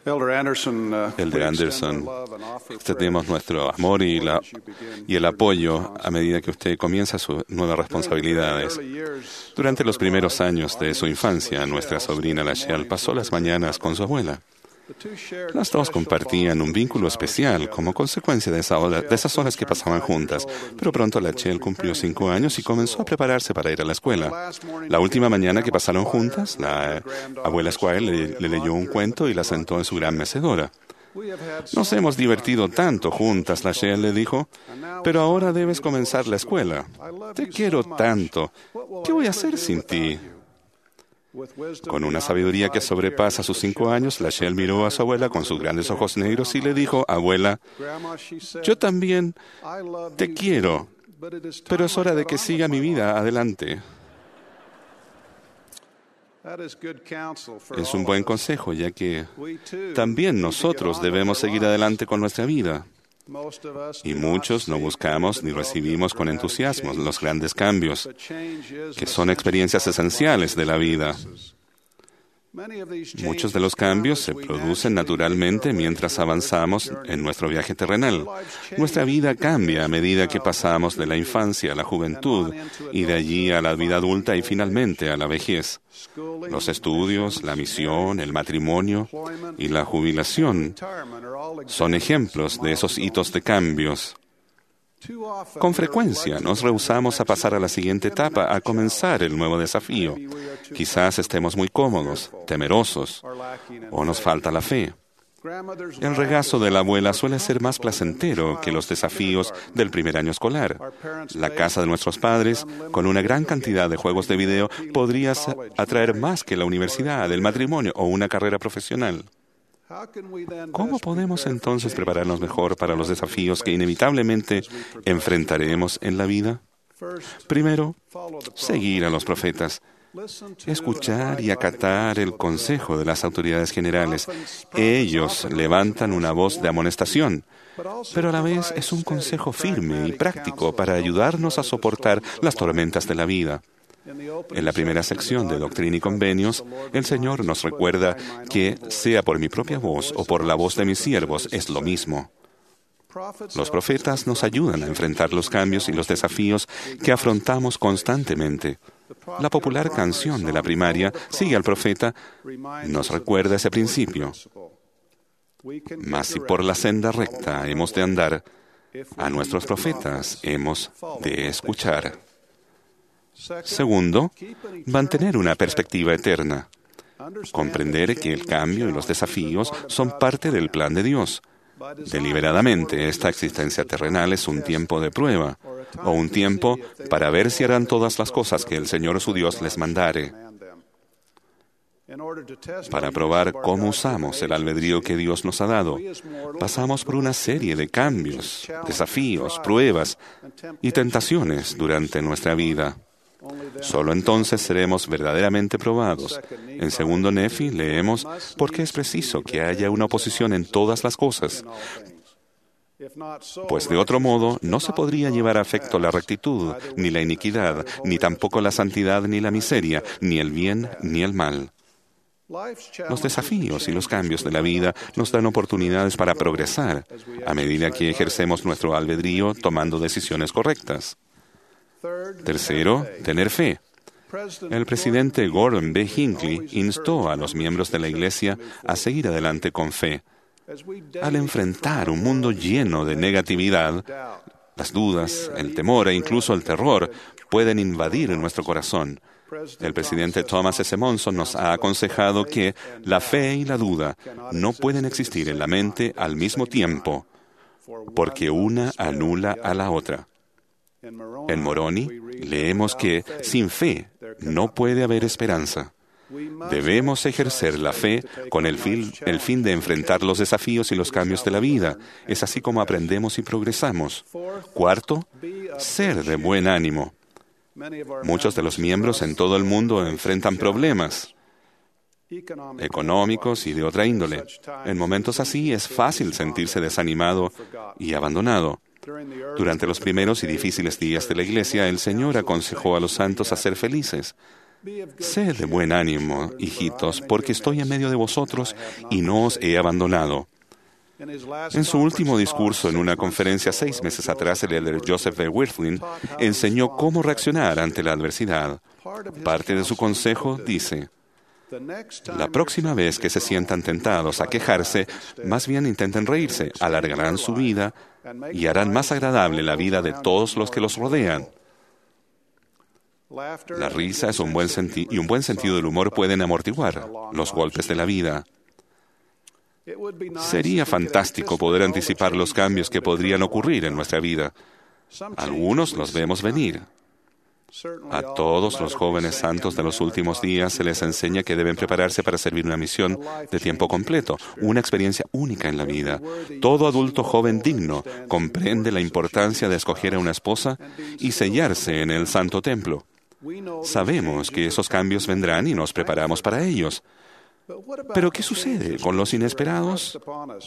Elder Anderson, extendemos nuestro amor y el apoyo a medida que usted comienza sus nuevas responsabilidades. Durante los primeros años de su infancia, nuestra sobrina Lachelle pasó las mañanas con su abuela. Las dos compartían un vínculo especial como consecuencia de esas horas que pasaban juntas, pero pronto Lachelle cumplió 5 años y comenzó a prepararse para ir a la escuela. La última mañana que pasaron juntas, la abuela Squire le leyó un cuento y la sentó en su gran mecedora. Nos hemos divertido tanto juntas, Lachelle le dijo, pero ahora debes comenzar la escuela. Te quiero tanto. ¿Qué voy a hacer sin ti? Con una sabiduría que sobrepasa sus 5 años, Lachelle miró a su abuela con sus grandes ojos negros y le dijo, abuela, yo también te quiero, pero es hora de que siga mi vida adelante. Es un buen consejo, ya que también nosotros debemos seguir adelante con nuestra vida. Y muchos no buscamos ni recibimos con entusiasmo los grandes cambios, que son experiencias esenciales de la vida. Muchos de los cambios se producen naturalmente mientras avanzamos en nuestro viaje terrenal. Nuestra vida cambia a medida que pasamos de la infancia a la juventud y de allí a la vida adulta y finalmente a la vejez. Los estudios, la misión, el matrimonio y la jubilación son ejemplos de esos hitos de cambios. Con frecuencia nos rehusamos a pasar a la siguiente etapa, a comenzar el nuevo desafío. Quizás estemos muy cómodos, temerosos, o nos falta la fe. El regazo de la abuela suele ser más placentero que los desafíos del primer año escolar. La casa de nuestros padres, con una gran cantidad de juegos de video, podría atraer más que la universidad, el matrimonio o una carrera profesional. ¿Cómo podemos entonces prepararnos mejor para los desafíos que inevitablemente enfrentaremos en la vida? Primero, seguir a los profetas. Escuchar y acatar el consejo de las autoridades generales. Ellos levantan una voz de amonestación, pero a la vez es un consejo firme y práctico para ayudarnos a soportar las tormentas de la vida. En la primera sección de Doctrina y Convenios, el Señor nos recuerda que, sea por mi propia voz o por la voz de mis siervos, es lo mismo. Los profetas nos ayudan a enfrentar los cambios y los desafíos que afrontamos constantemente. La popular canción de la primaria, Sigue al profeta, nos recuerda ese principio. Mas si por la senda recta hemos de andar, a nuestros profetas hemos de escuchar. Segundo, mantener una perspectiva eterna. Comprender que el cambio y los desafíos son parte del plan de Dios. Deliberadamente, esta existencia terrenal es un tiempo de prueba, o un tiempo para ver si harán todas las cosas que el Señor su Dios les mandare. Para probar cómo usamos el albedrío que Dios nos ha dado, pasamos por una serie de cambios, desafíos, pruebas y tentaciones durante nuestra vida. Solo entonces seremos verdaderamente probados. En 2 Nefi leemos, porque es preciso que haya una oposición en todas las cosas, pues de otro modo no se podría llevar a efecto la rectitud, ni la iniquidad, ni tampoco la santidad ni la miseria, ni el bien ni el mal. Los desafíos y los cambios de la vida nos dan oportunidades para progresar a medida que ejercemos nuestro albedrío tomando decisiones correctas. Tercero, tener fe. El presidente Gordon B. Hinckley instó a los miembros de la Iglesia a seguir adelante con fe. Al enfrentar un mundo lleno de negatividad, las dudas, el temor e incluso el terror pueden invadir nuestro corazón. El presidente Thomas S. Monson nos ha aconsejado que la fe y la duda no pueden existir en la mente al mismo tiempo, porque una anula a la otra. En Moroni leemos que sin fe no puede haber esperanza. Debemos ejercer la fe con el fin de enfrentar los desafíos y los cambios de la vida. Es así como aprendemos y progresamos. Cuarto, ser de buen ánimo. Muchos de los miembros en todo el mundo enfrentan problemas económicos y de otra índole. En momentos así es fácil sentirse desanimado y abandonado. Durante los primeros y difíciles días de la Iglesia, el Señor aconsejó a los santos a ser felices. Sed de buen ánimo, hijitos, porque estoy en medio de vosotros y no os he abandonado. En su último discurso en una conferencia 6 meses atrás, el elder Joseph B. Wirthlin enseñó cómo reaccionar ante la adversidad. Parte de su consejo dice: la próxima vez que se sientan tentados a quejarse, más bien intenten reírse, alargarán su vida y harán más agradable la vida de todos los que los rodean. La risa y un buen sentido del humor pueden amortiguar los golpes de la vida. Sería fantástico poder anticipar los cambios que podrían ocurrir en nuestra vida. Algunos los vemos venir. A todos los jóvenes santos de los últimos días se les enseña que deben prepararse para servir una misión de tiempo completo, una experiencia única en la vida. Todo adulto joven digno comprende la importancia de escoger a una esposa y sellarse en el santo templo. Sabemos que esos cambios vendrán y nos preparamos para ellos. Pero ¿qué sucede con los inesperados?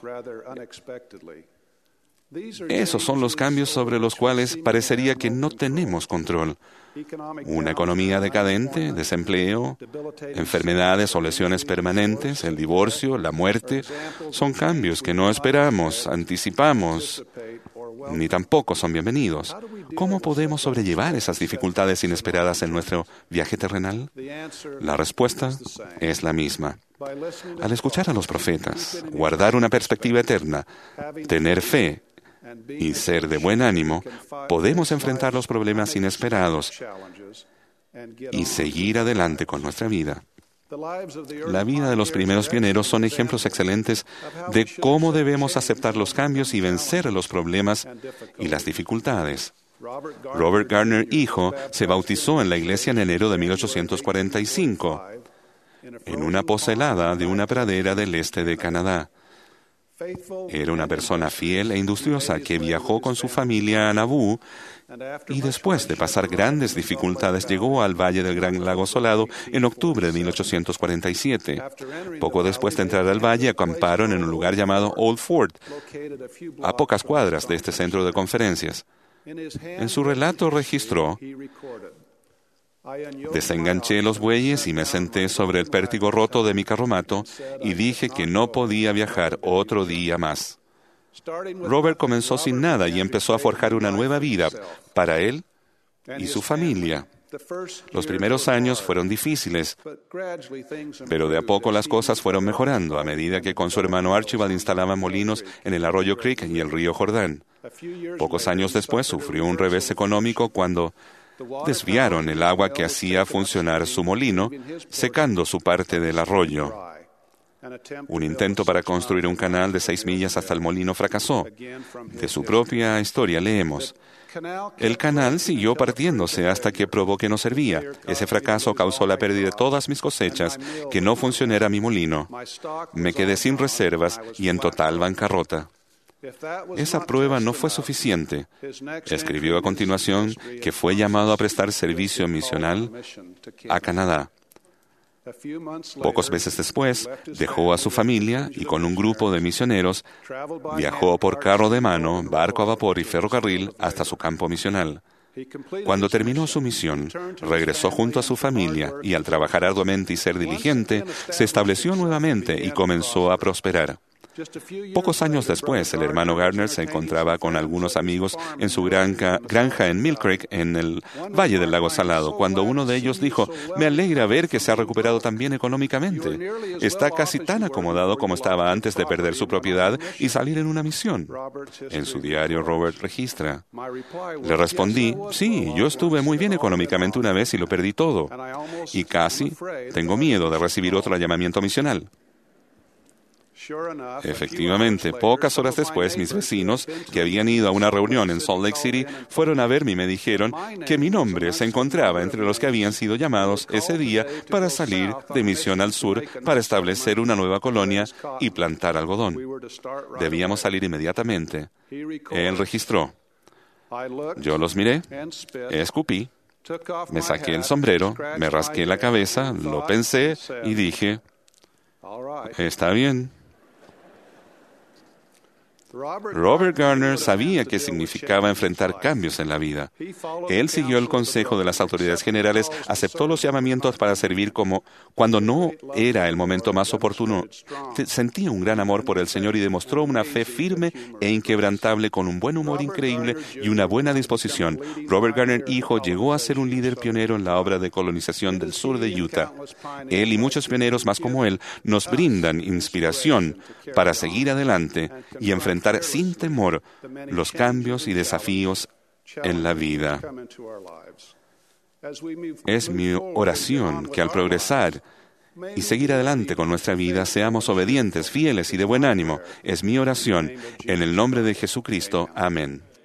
Esos son los cambios sobre los cuales parecería que no tenemos control. Una economía decadente, desempleo, enfermedades o lesiones permanentes, el divorcio, la muerte, son cambios que no esperamos, anticipamos, ni tampoco son bienvenidos. ¿Cómo podemos sobrellevar esas dificultades inesperadas en nuestro viaje terrenal? La respuesta es la misma. Al escuchar a los profetas, guardar una perspectiva eterna, tener fe y ser de buen ánimo, podemos enfrentar los problemas inesperados y seguir adelante con nuestra vida. La vida de los primeros pioneros son ejemplos excelentes de cómo debemos aceptar los cambios y vencer los problemas y las dificultades. Robert Garner, hijo, se bautizó en la iglesia en enero de 1845, en una poza helada de una pradera del este de Canadá. Era una persona fiel e industriosa que viajó con su familia a Nauvoo y después de pasar grandes dificultades llegó al Valle del Gran Lago Salado en octubre de 1847. Poco después de entrar al valle, acamparon en un lugar llamado Old Fort, a pocas cuadras de este centro de conferencias. En su relato registró: desenganché los bueyes y me senté sobre el pértigo roto de mi carromato y dije que no podía viajar otro día más. Robert comenzó sin nada y empezó a forjar una nueva vida para él y su familia. Los primeros años fueron difíciles, pero de a poco las cosas fueron mejorando a medida que con su hermano Archibald instalaban molinos en el Arroyo Creek y el río Jordán. Pocos años después sufrió un revés económico cuando desviaron el agua que hacía funcionar su molino, secando su parte del arroyo. Un intento para construir un canal de 6 millas hasta el molino fracasó. De su propia historia leemos: el canal siguió partiéndose hasta que probó que no servía. Ese fracaso causó la pérdida de todas mis cosechas, que no funcionara mi molino. Me quedé sin reservas y en total bancarrota. Esa prueba no fue suficiente. Escribió a continuación que fue llamado a prestar servicio misional a Canadá. Pocos meses después, dejó a su familia y con un grupo de misioneros viajó por carro de mano, barco a vapor y ferrocarril hasta su campo misional. Cuando terminó su misión, regresó junto a su familia y al trabajar arduamente y ser diligente, se estableció nuevamente y comenzó a prosperar. Pocos años después, el hermano Garner se encontraba con algunos amigos en su granja en Mill Creek, en el Valle del Lago Salado, cuando uno de ellos dijo: me alegra ver que se ha recuperado tan bien económicamente. Está casi tan acomodado como estaba antes de perder su propiedad y salir en una misión. En su diario, Robert registra: le respondí: sí, yo estuve muy bien económicamente una vez y lo perdí todo. Y casi tengo miedo de recibir otro llamamiento misional. Efectivamente, pocas horas después, mis vecinos, que habían ido a una reunión en Salt Lake City, fueron a verme y me dijeron que mi nombre se encontraba entre los que habían sido llamados ese día para salir de misión al sur para establecer una nueva colonia y plantar algodón. Debíamos salir inmediatamente. Él registró: yo los miré, escupí, me saqué el sombrero, me rasqué la cabeza, lo pensé y dije: está bien. Robert Garner sabía qué significaba enfrentar cambios en la vida. Él siguió el consejo de las autoridades generales, aceptó los llamamientos para servir cuando no era el momento más oportuno. Sentía un gran amor por el Señor y demostró una fe firme e inquebrantable con un buen humor increíble y una buena disposición. Robert Garner, hijo, llegó a ser un líder pionero en la obra de colonización del sur de Utah. Él y muchos pioneros más como él nos brindan inspiración para seguir adelante y enfrentar sin temor los cambios y desafíos en la vida. Es mi oración que al progresar y seguir adelante con nuestra vida seamos obedientes, fieles y de buen ánimo. Es mi oración en el nombre de Jesucristo. Amén.